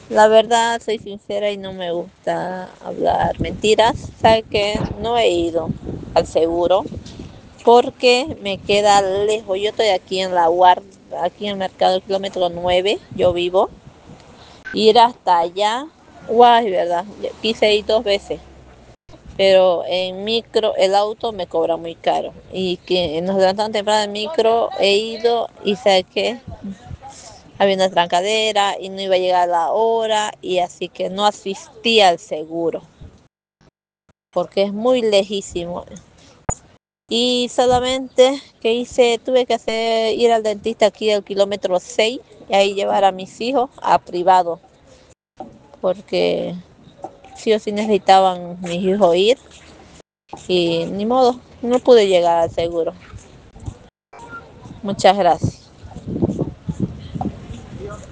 La verdad, soy sincera y no me gusta hablar mentiras. ¿Sabe que no he ido al seguro porque me queda lejos? Yo estoy aquí en la UAR, aquí en el mercado kilómetro 9, yo vivo. Ir hasta allá, guay, verdad, quise ir 2 veces, pero en micro el auto me cobra muy caro. Y que nos levantamos temprano en micro, he ido y sé que había una trancadera y no iba a llegar a la hora y así que no asistí al seguro porque es muy lejísimo. Y solamente que hice, tuve que ir al dentista aquí al kilómetro 6 y ahí llevar a mis hijos a privado porque sí o sí necesitaban mis hijos ir y ni modo, no pude llegar al seguro. Muchas gracias.